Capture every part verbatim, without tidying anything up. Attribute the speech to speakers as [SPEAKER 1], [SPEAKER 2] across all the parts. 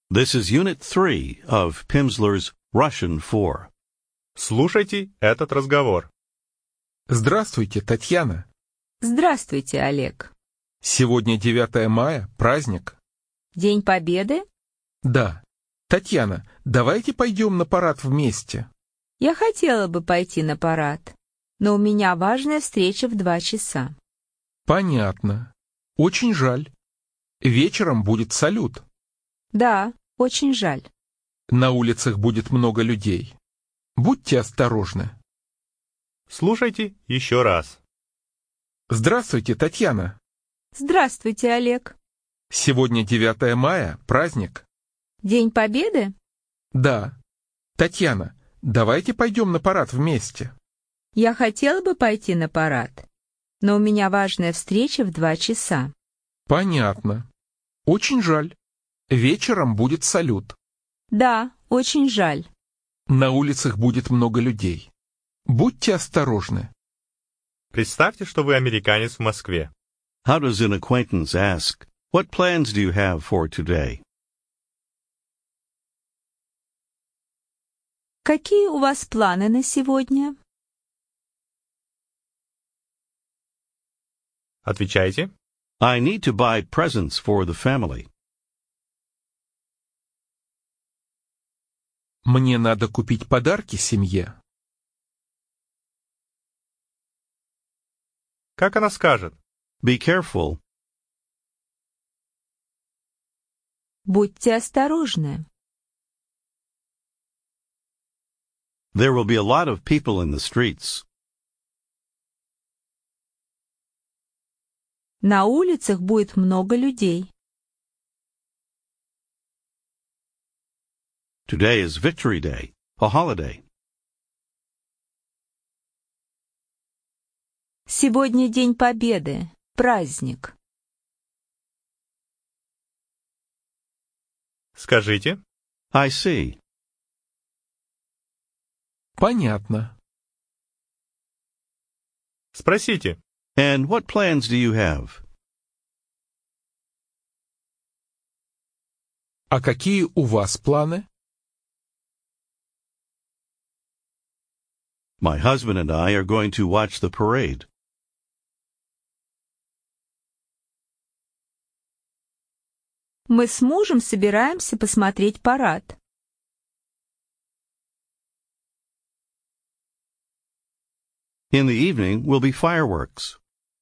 [SPEAKER 1] This is Unit three of Pimsleur's Russian four.
[SPEAKER 2] Слушайте этот разговор.
[SPEAKER 3] Здравствуйте, Татьяна.
[SPEAKER 4] Здравствуйте, Олег.
[SPEAKER 3] Сегодня девятое мая, праздник.
[SPEAKER 4] День Победы?
[SPEAKER 3] Да. Татьяна, давайте пойдем на парад вместе.
[SPEAKER 4] Я хотела бы пойти на парад, но у меня важная встреча в два часа.
[SPEAKER 3] Понятно. Очень жаль. Вечером будет салют.
[SPEAKER 4] Да, очень жаль.
[SPEAKER 3] На улицах будет много людей. Будьте осторожны.
[SPEAKER 2] Слушайте еще раз.
[SPEAKER 3] Здравствуйте, Татьяна.
[SPEAKER 4] Здравствуйте, Олег.
[SPEAKER 3] Сегодня девятое мая, праздник.
[SPEAKER 4] День Победы?
[SPEAKER 3] Да. Татьяна, давайте пойдем на парад вместе.
[SPEAKER 4] Я хотела бы пойти на парад, но у меня важная встреча в два часа.
[SPEAKER 3] Понятно. Очень жаль. Вечером будет салют.
[SPEAKER 4] Да, очень жаль.
[SPEAKER 3] На улицах будет много людей. Будьте осторожны.
[SPEAKER 2] Представьте, что вы американец в Москве.
[SPEAKER 1] How does an acquaintance ask, "What plans do you have for today?"
[SPEAKER 4] Какие у вас планы на сегодня?
[SPEAKER 2] Отвечайте.
[SPEAKER 1] I need to buy presents for the family.
[SPEAKER 3] Мне надо купить подарки семье.
[SPEAKER 2] Как она скажет?
[SPEAKER 1] Be careful.
[SPEAKER 4] Будьте осторожны.
[SPEAKER 1] There will be a lot of people in the streets.
[SPEAKER 4] На улицах будет много людей.
[SPEAKER 1] Today is Victory Day, a holiday.
[SPEAKER 4] Сегодня День Победы, праздник.
[SPEAKER 2] Скажите.
[SPEAKER 1] I see.
[SPEAKER 3] Понятно.
[SPEAKER 2] Спросите.
[SPEAKER 1] And what plans do you have?
[SPEAKER 3] А какие у вас планы?
[SPEAKER 1] My husband and I are going to watch the parade.
[SPEAKER 4] Мы с мужем собираемся посмотреть парад.
[SPEAKER 1] In the evening will be fireworks.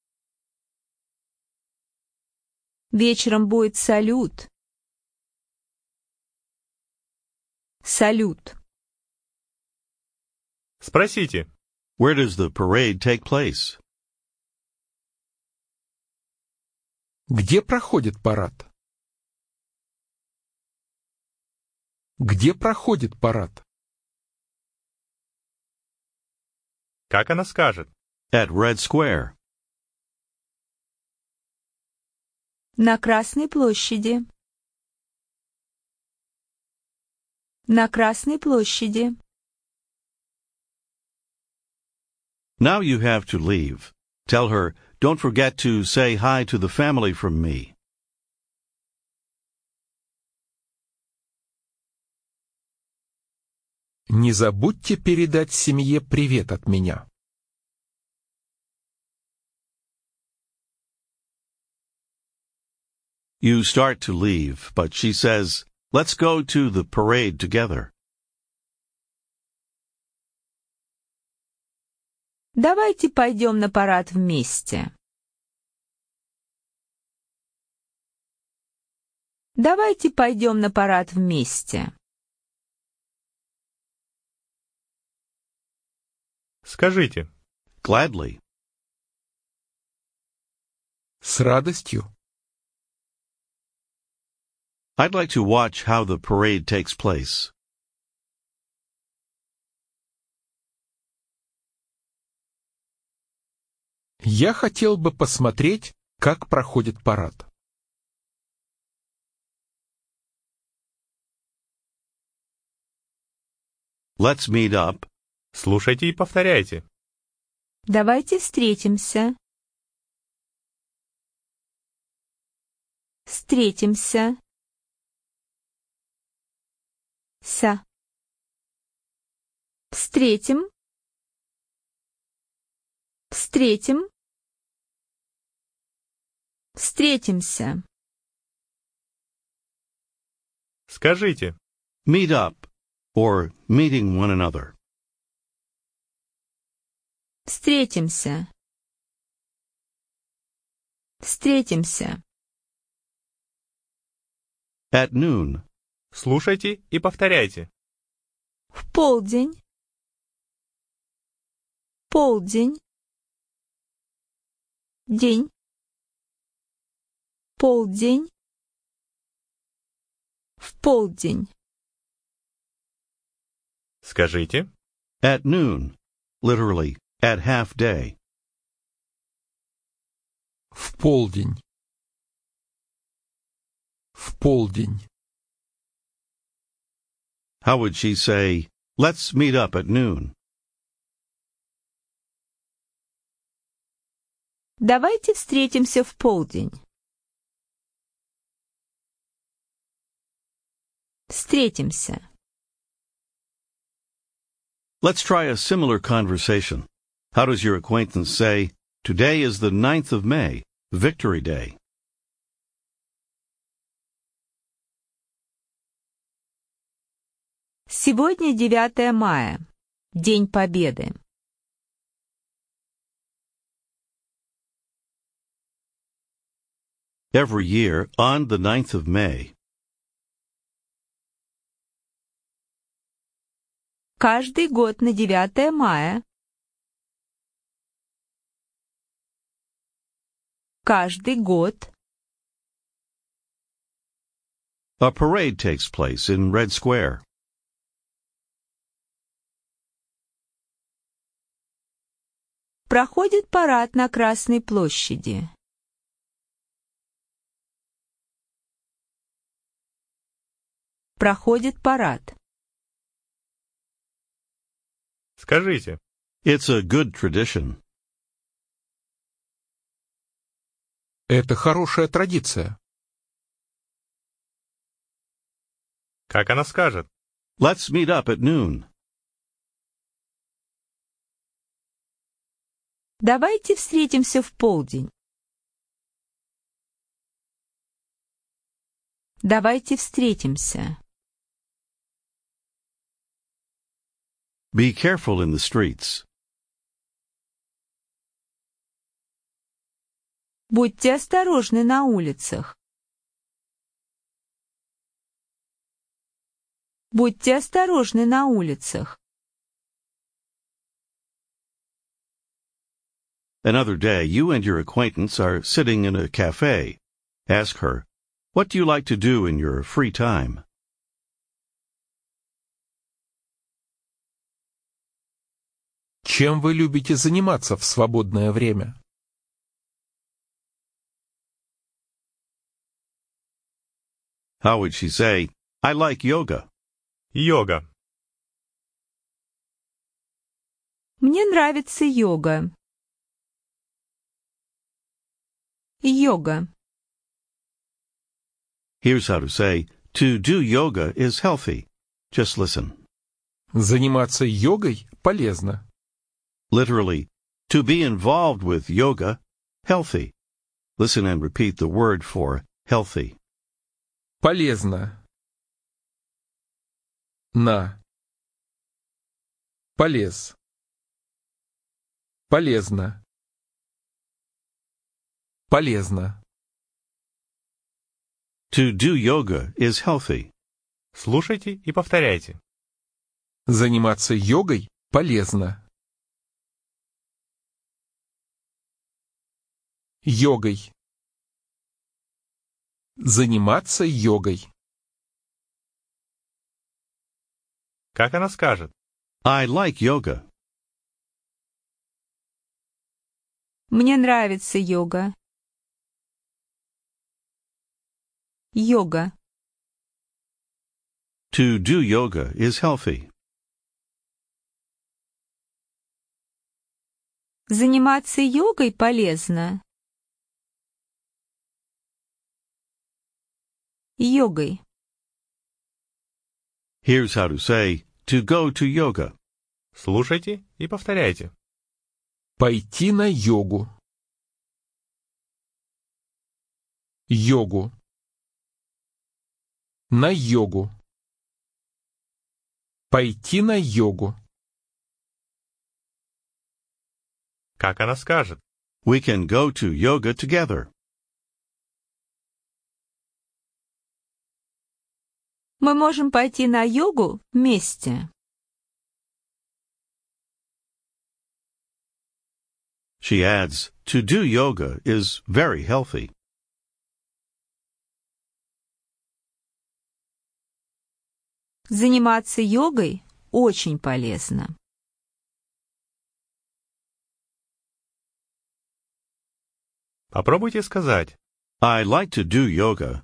[SPEAKER 4] Вечером будет салют. Салют.
[SPEAKER 2] Спросите.
[SPEAKER 1] Where does the parade take place?
[SPEAKER 3] Где проходит парад? Где проходит парад?
[SPEAKER 2] Как она скажет?
[SPEAKER 1] At Red Square.
[SPEAKER 4] На Красной площади. На Красной площади.
[SPEAKER 1] Now you have to leave. Tell her, don't forget to say hi to the family from me.
[SPEAKER 3] Не забудьте передать семье привет от меня.
[SPEAKER 1] You start to leave, but she says, let's go to the parade together.
[SPEAKER 4] Давайте пойдем на парад вместе. Давайте пойдем на парад вместе.
[SPEAKER 2] Скажите.
[SPEAKER 1] Gladly.
[SPEAKER 3] С радостью.
[SPEAKER 1] I'd like to watch how the parade takes place.
[SPEAKER 3] Я хотел бы посмотреть, как проходит парад.
[SPEAKER 1] Let's meet up.
[SPEAKER 2] Слушайте и повторяйте.
[SPEAKER 4] Давайте встретимся. Встретимся. Ся. Встретим. Встретим. Встретимся.
[SPEAKER 2] Скажите.
[SPEAKER 1] Meet up, or meeting one another.
[SPEAKER 4] Встретимся. Встретимся.
[SPEAKER 1] At noon.
[SPEAKER 2] Слушайте и повторяйте.
[SPEAKER 4] В полдень. Полдень. День. Полдень. В полдень.
[SPEAKER 2] Скажите.
[SPEAKER 1] At noon. Literally, at half day.
[SPEAKER 3] В полдень. В полдень.
[SPEAKER 1] How would she say, let's meet up at noon?
[SPEAKER 4] Давайте встретимся в полдень. Встретимся.
[SPEAKER 1] Let's try a similar conversation. How does your acquaintance say, today is the ninth of May, Victory Day?
[SPEAKER 4] Сегодня девятое мая. День Победы.
[SPEAKER 1] Every year, on the ninth of May,
[SPEAKER 4] Каждый год на девятое мая. Каждый год.
[SPEAKER 1] a parade takes place in Red Square.
[SPEAKER 4] Проходит парад на Красной площади. Проходит парад.
[SPEAKER 2] Скажите.
[SPEAKER 1] It's a good tradition.
[SPEAKER 3] Это хорошая традиция.
[SPEAKER 2] Как она скажет?
[SPEAKER 1] Let's meet up at noon.
[SPEAKER 4] Давайте встретимся в полдень. Давайте встретимся.
[SPEAKER 1] Be careful in the streets.
[SPEAKER 4] Будьте осторожны на улицах. Будьте осторожны на улицах.
[SPEAKER 1] Another day, you and your acquaintance are sitting in a cafe. Ask her, what do you like to do in your free time?
[SPEAKER 3] Чем вы любите заниматься в свободное время?
[SPEAKER 1] How would she say, I like yoga?
[SPEAKER 2] Йога.
[SPEAKER 4] Мне нравится йога. Йога.
[SPEAKER 1] Here's how to say, to do yoga is healthy. Just listen.
[SPEAKER 3] Заниматься йогой полезно.
[SPEAKER 1] Literally, to be involved with yoga, healthy. Listen and repeat the word for healthy.
[SPEAKER 3] Полезно. На. Полез. Полезно. Полезно.
[SPEAKER 1] To do yoga is healthy.
[SPEAKER 2] Слушайте и повторяйте.
[SPEAKER 3] Заниматься йогой полезно. Йогой. Заниматься йогой.
[SPEAKER 2] Как она скажет?
[SPEAKER 1] I like yoga.
[SPEAKER 4] Мне нравится йога. Йога.
[SPEAKER 1] To do yoga is healthy.
[SPEAKER 4] Заниматься йогой полезно. Йогой.
[SPEAKER 1] Here's how to say to go to yoga.
[SPEAKER 2] Слушайте и повторяйте.
[SPEAKER 3] Пойти на йогу. Йогу. На йогу. Пойти на йогу.
[SPEAKER 2] Как она скажет?
[SPEAKER 1] We can go to yoga together.
[SPEAKER 4] Мы можем пойти на йогу вместе.
[SPEAKER 1] She adds, to do yoga is very healthy.
[SPEAKER 4] Заниматься йогой очень полезно.
[SPEAKER 2] Попробуйте сказать.
[SPEAKER 1] I like to do yoga.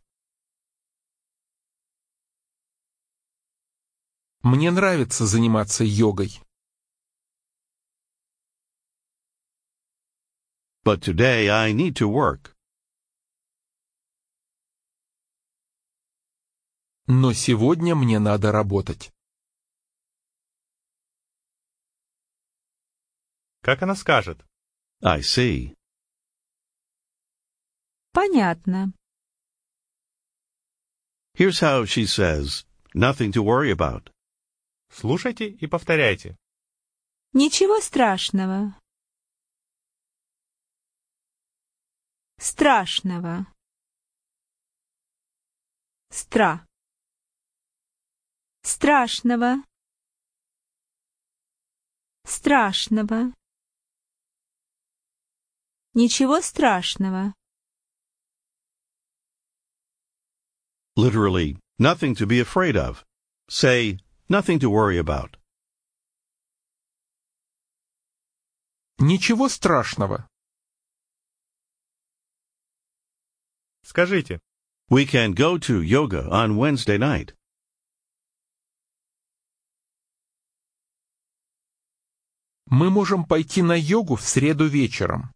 [SPEAKER 3] Мне нравится заниматься йогой.
[SPEAKER 1] But today I need to work.
[SPEAKER 3] Но сегодня мне надо работать.
[SPEAKER 2] Как она скажет?
[SPEAKER 1] I see.
[SPEAKER 4] Понятно.
[SPEAKER 1] Here's how she says, nothing to worry about.
[SPEAKER 2] Слушайте и повторяйте.
[SPEAKER 4] Ничего страшного. Страшного. Стра. Страшного. Страшного. Ничего страшного.
[SPEAKER 1] Literally, nothing to be afraid of. Say, nothing to worry about.
[SPEAKER 3] Ничего страшного.
[SPEAKER 2] Скажите.
[SPEAKER 1] We can go to yoga on Wednesday night.
[SPEAKER 3] Мы можем пойти на йогу в среду вечером.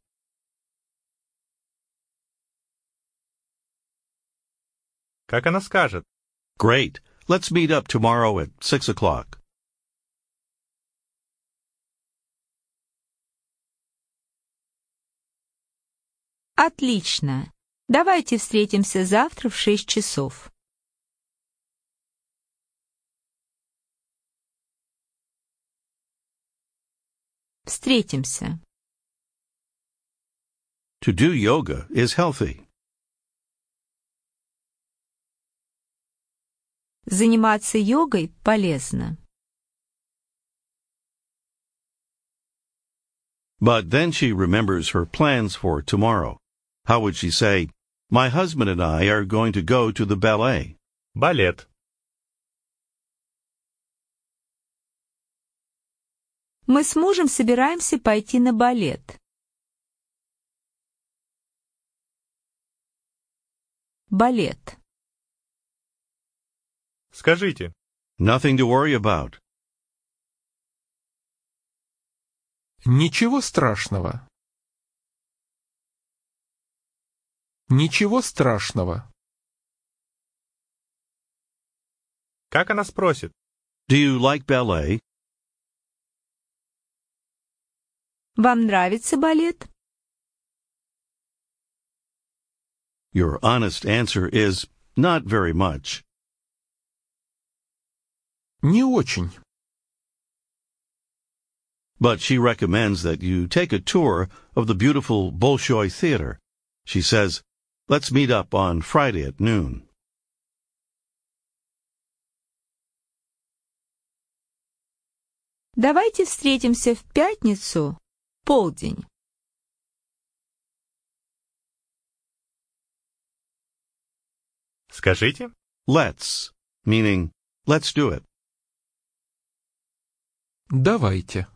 [SPEAKER 2] Как она скажет?
[SPEAKER 1] Great. Let's meet up tomorrow at six o'clock.
[SPEAKER 4] Отлично. Давайте встретимся завтра в шесть часов. Встретимся.
[SPEAKER 1] To do yoga is healthy.
[SPEAKER 4] Заниматься йогой полезно.
[SPEAKER 1] But then she remembers her plans for tomorrow. How would she say, my husband and I are going to go to the ballet?
[SPEAKER 2] Балет.
[SPEAKER 4] Мы с мужем собираемся пойти на балет. Балет.
[SPEAKER 2] Скажите.
[SPEAKER 1] Nothing to worry about.
[SPEAKER 3] Ничего страшного. Ничего страшного.
[SPEAKER 2] Как она спросит?
[SPEAKER 1] Do you like ballet?
[SPEAKER 4] Вам нравится балет?
[SPEAKER 1] Your honest answer is not very much.
[SPEAKER 3] Не очень.
[SPEAKER 1] But she recommends that you take a tour of the beautiful Bolshoi Theater. She says, let's meet up on Friday at noon.
[SPEAKER 4] Давайте встретимся в пятницу в полдень.
[SPEAKER 2] Скажите.
[SPEAKER 1] Let's, meaning, let's do it.
[SPEAKER 3] Давайте.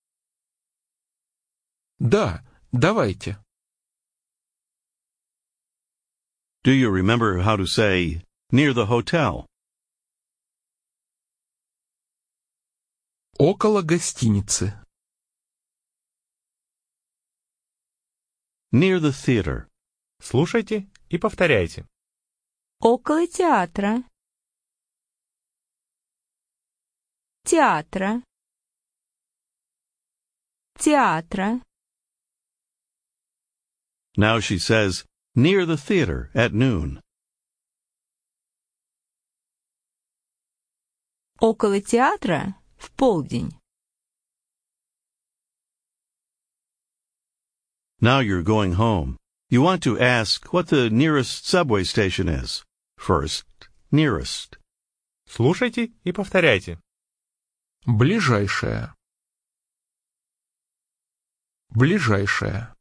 [SPEAKER 3] Да, давайте.
[SPEAKER 1] Do you remember how to say, near the hotel?
[SPEAKER 3] Около гостиницы.
[SPEAKER 1] Near the theater.
[SPEAKER 2] Слушайте и повторяйте.
[SPEAKER 4] Около театра. Театра. Театра.
[SPEAKER 1] Now she says, near the theater at noon.
[SPEAKER 4] Около театра в полдень.
[SPEAKER 1] Now you're going home. You want to ask what the nearest subway station is. First, nearest.
[SPEAKER 2] Слушайте и повторяйте.
[SPEAKER 3] Ближайшая. Ближайшая.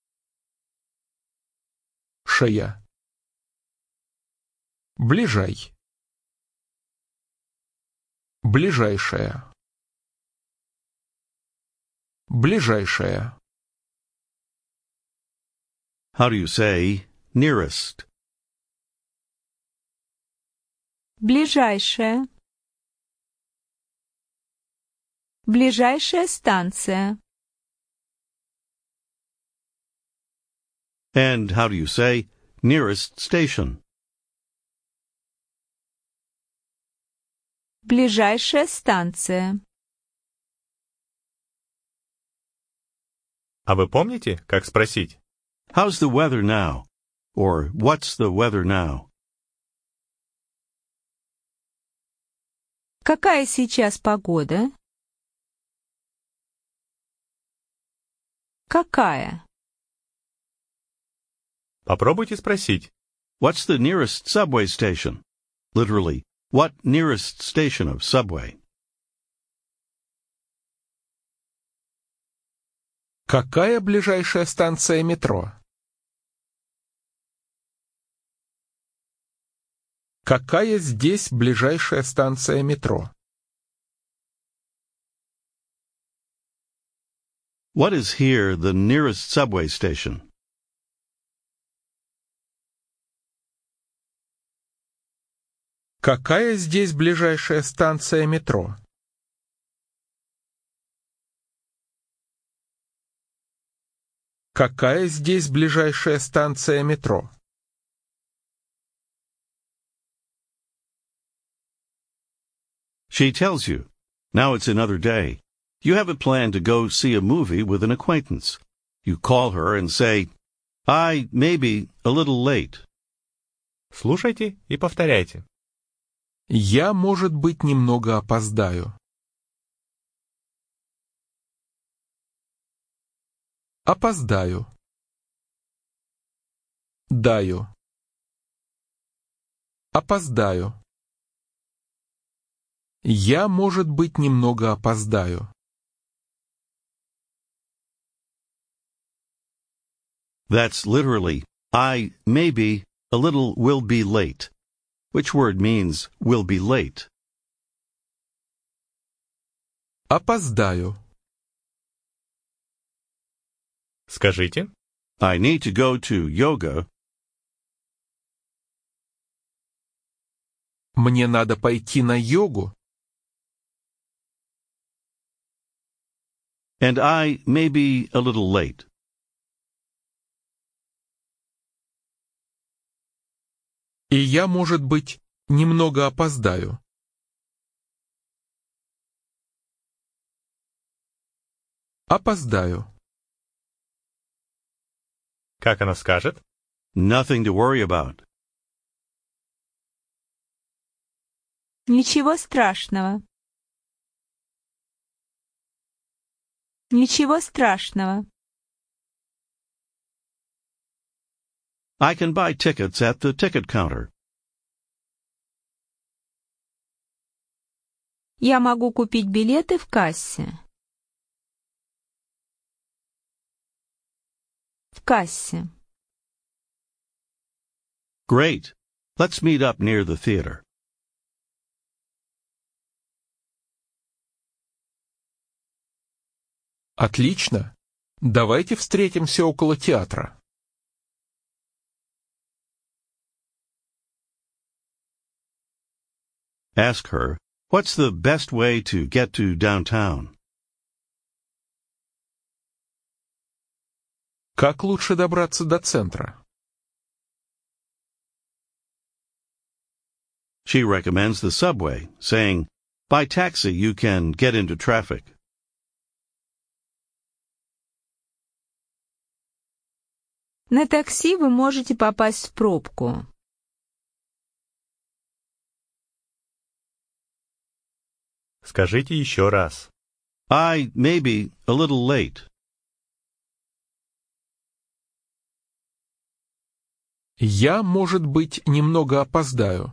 [SPEAKER 3] Шея. Ближай. Ближайшая. Ближайшая.
[SPEAKER 1] How do you say nearest?
[SPEAKER 4] Ближайшая. Ближайшая станция.
[SPEAKER 1] And how do you say nearest station?
[SPEAKER 4] Ближайшая станция.
[SPEAKER 2] А вы помните, как спросить?
[SPEAKER 1] How's the weather now? Or what's the weather now?
[SPEAKER 4] Какая сейчас погода? Какая?
[SPEAKER 2] Попробуйте спросить.
[SPEAKER 1] What's the nearest subway station? Literally, what nearest station of subway?
[SPEAKER 3] Какая ближайшая станция метро? Какая здесь ближайшая станция метро?
[SPEAKER 1] What is here the nearest subway station?
[SPEAKER 3] Какая здесь ближайшая станция метро? Какая здесь ближайшая станция метро?
[SPEAKER 1] She tells you. Now it's another day. You have a plan to go see a movie with an acquaintance. You call her and say, I may be a little late.
[SPEAKER 2] Слушайте и повторяйте.
[SPEAKER 3] Я, может быть, немного опоздаю. Опоздаю. Даю. Опоздаю. Я, может быть, немного опоздаю.
[SPEAKER 1] That's literally, I maybe a little will be late. Which word means will be late?
[SPEAKER 3] Опоздаю.
[SPEAKER 2] Скажите.
[SPEAKER 1] I need to go to yoga.
[SPEAKER 3] Мне надо пойти на йогу.
[SPEAKER 1] And I may be a little late.
[SPEAKER 3] И я, может быть, немного опоздаю. Опоздаю.
[SPEAKER 2] Как она скажет?
[SPEAKER 1] Nothing to worry about.
[SPEAKER 4] Ничего страшного. Ничего страшного.
[SPEAKER 1] I can buy tickets at the ticket counter.
[SPEAKER 4] Я могу купить билеты в кассе. В кассе.
[SPEAKER 1] Great. Let's meet up near the theater.
[SPEAKER 3] Отлично. Давайте встретимся около театра.
[SPEAKER 1] Ask her, what's the best way to get to downtown?
[SPEAKER 3] Как лучше добраться до центра?
[SPEAKER 1] She recommends the subway, saying, By taxi, you can get into traffic.
[SPEAKER 4] На такси вы можете попасть в пробку.
[SPEAKER 2] Скажите еще раз.
[SPEAKER 1] I may be a little late.
[SPEAKER 3] Я, может быть, немного опоздаю.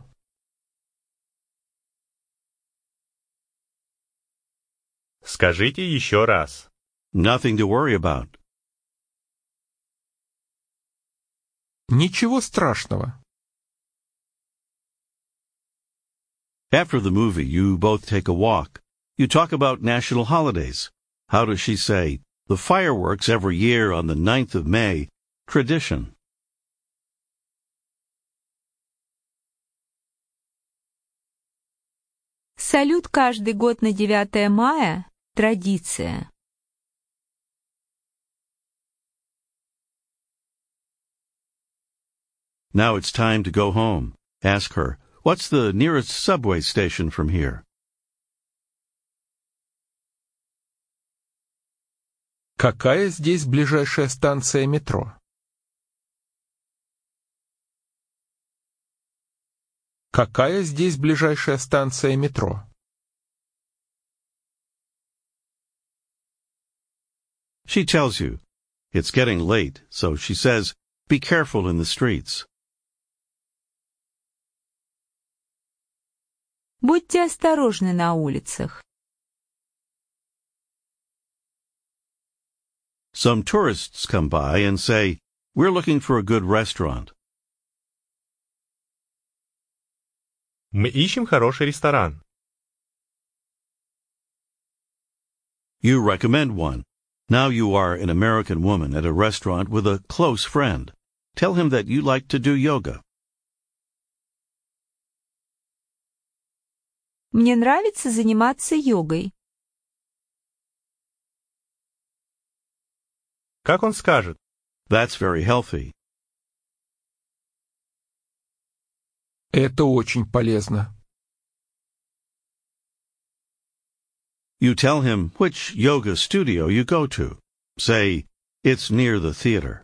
[SPEAKER 2] Скажите еще раз.
[SPEAKER 1] Nothing to worry about.
[SPEAKER 3] Ничего страшного.
[SPEAKER 1] After the movie, you both take a walk. You talk about national holidays. How does she say, the fireworks every year on the ninth of May, tradition?
[SPEAKER 4] Салют каждый год на девятое мая – традиция.
[SPEAKER 1] Now it's time to go home. Ask her, what's the nearest subway station from here?
[SPEAKER 3] Какая здесь ближайшая станция метро? Какая здесь ближайшая станция метро?
[SPEAKER 1] She tells you. It's getting late, so she says, be careful in the streets.
[SPEAKER 4] Будьте осторожны на улицах.
[SPEAKER 1] Some tourists come by and say, we're looking for a good restaurant.
[SPEAKER 2] Мы ищем хороший ресторан.
[SPEAKER 1] You recommend one. Now you are an American woman at a restaurant with a close friend. Tell him that you like to do yoga.
[SPEAKER 4] Мне нравится заниматься йогой.
[SPEAKER 2] Как он скажет?
[SPEAKER 1] That's very healthy.
[SPEAKER 3] Это очень полезно.
[SPEAKER 1] You tell him which yoga studio you go to. Say, it's near the theater.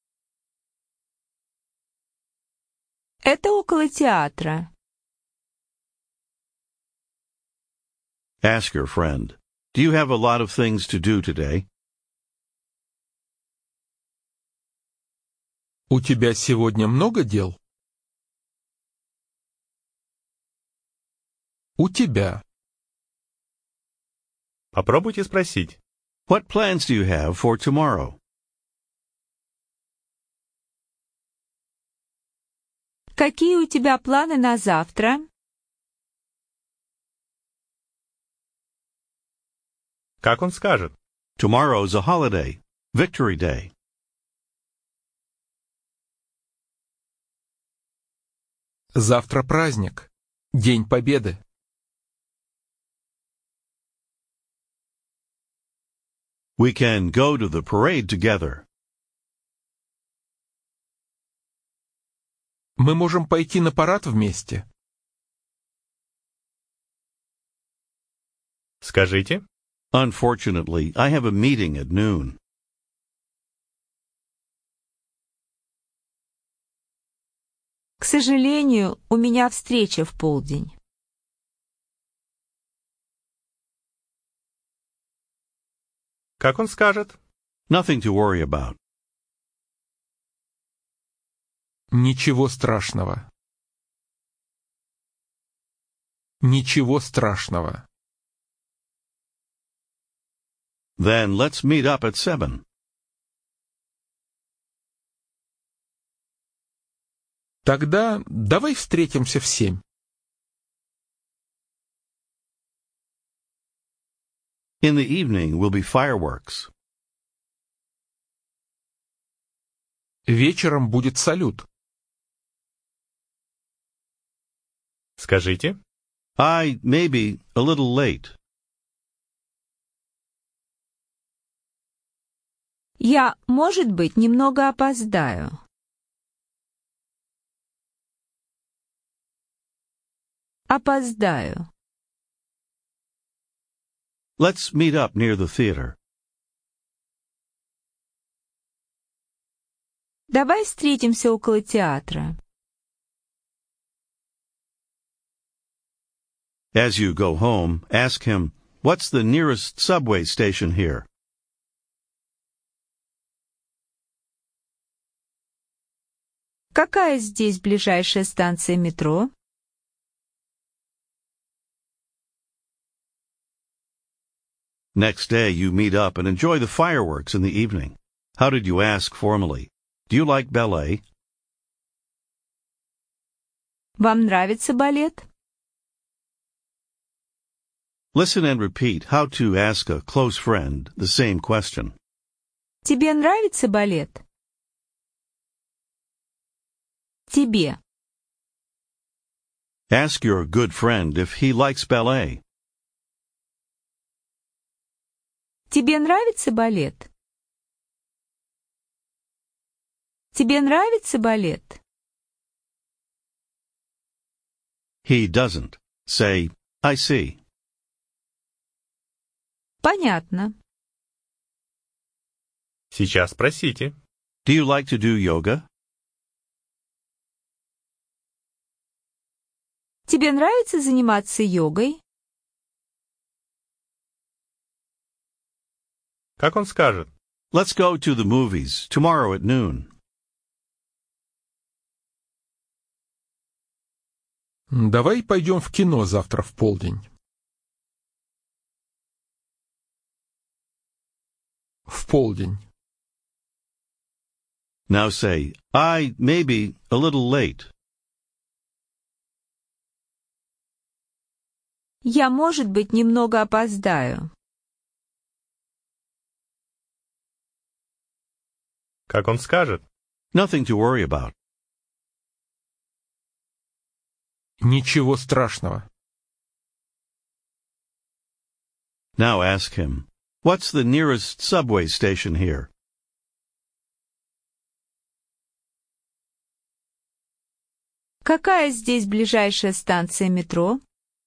[SPEAKER 4] Это около театра.
[SPEAKER 1] Ask your friend, do you have a lot of things to do today?
[SPEAKER 3] У тебя сегодня много дел? У тебя.
[SPEAKER 2] Попробуйте спросить.
[SPEAKER 1] What plans do you have for tomorrow?
[SPEAKER 4] Какие у тебя планы на завтра?
[SPEAKER 2] Как он скажет?
[SPEAKER 1] Tomorrow's a holiday, Victory Day.
[SPEAKER 3] Завтра праздник. День Победы.
[SPEAKER 1] We can go to the parade together.
[SPEAKER 3] Мы можем пойти на парад вместе.
[SPEAKER 2] Скажите.
[SPEAKER 1] Unfortunately, I have a meeting at noon.
[SPEAKER 4] К сожалению, у меня встреча в полдень.
[SPEAKER 2] Как он скажет?
[SPEAKER 1] Nothing to worry about.
[SPEAKER 3] Ничего страшного. Ничего страшного.
[SPEAKER 1] Then let's meet up at seven.
[SPEAKER 3] Тогда давай встретимся в семь.
[SPEAKER 1] In the evening will be fireworks.
[SPEAKER 3] Вечером будет салют.
[SPEAKER 2] Скажите.
[SPEAKER 1] I may be a little late.
[SPEAKER 4] Я, может быть, немного опоздаю. Опоздаю.
[SPEAKER 1] let's meet up near the theater.
[SPEAKER 4] Давай встретимся около театра.
[SPEAKER 1] As you go home, ask him, what's the nearest subway station here?
[SPEAKER 4] Какая здесь ближайшая станция метро?
[SPEAKER 1] Next day, you meet up and enjoy the fireworks in the evening. How did you ask formally? Do you like ballet?
[SPEAKER 4] Вам нравится балет?
[SPEAKER 1] Listen and repeat how to ask a close friend the same question.
[SPEAKER 4] Тебе нравится балет? Тебе.
[SPEAKER 1] Ask your good friend if he likes ballet.
[SPEAKER 4] Тебе нравится балет? Тебе нравится балет?
[SPEAKER 1] He doesn't. Say, I see.
[SPEAKER 4] Понятно.
[SPEAKER 2] Сейчас спросите.
[SPEAKER 1] Do you like to do yoga?
[SPEAKER 4] Тебе нравится заниматься йогой?
[SPEAKER 2] Как он скажет?
[SPEAKER 1] Let's go to the movies tomorrow at noon.
[SPEAKER 3] Давай пойдем в кино завтра в полдень. В полдень.
[SPEAKER 1] Now say, I may be a little late.
[SPEAKER 4] Я, может быть, немного опоздаю.
[SPEAKER 2] Как он скажет?
[SPEAKER 1] Nothing to worry about.
[SPEAKER 3] Ничего страшного.
[SPEAKER 1] Now ask him, what's the nearest subway station here?
[SPEAKER 4] Какая здесь ближайшая станция метро?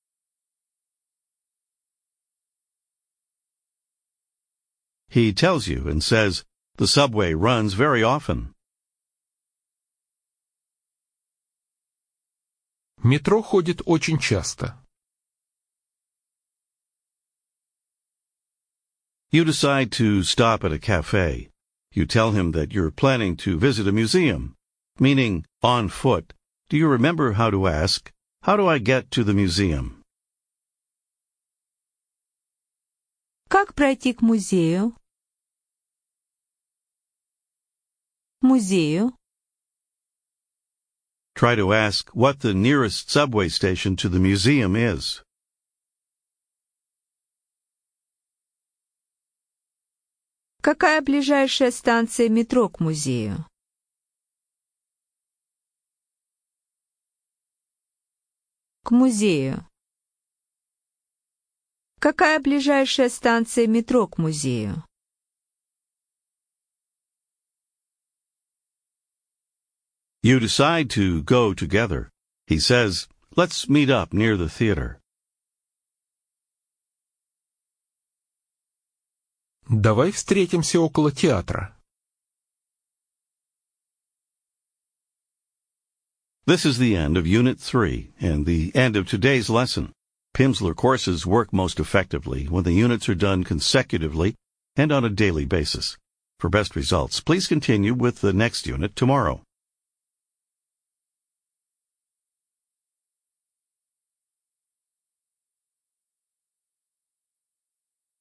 [SPEAKER 1] He tells you and says, the subway runs very often.
[SPEAKER 3] Метро ходит очень часто.
[SPEAKER 1] You decide to stop at a cafe. You tell him that you're planning to visit a museum, meaning on foot. Do you remember how to ask, how do I get to the museum?
[SPEAKER 4] Как пройти к музею? Музею.
[SPEAKER 1] Try to ask what the nearest subway station to the museum is.
[SPEAKER 4] Какая ближайшая станция метро к музею? К музею. Какая ближайшая станция метро к музею?
[SPEAKER 1] You decide to go together. He says, let's meet up near the theater.
[SPEAKER 3] Давай встретимся около театра.
[SPEAKER 1] This is the end of Unit three and the end of today's lesson. Pimsleur courses work most effectively when the units are done consecutively and on a daily basis. For best results, please continue with the next unit tomorrow.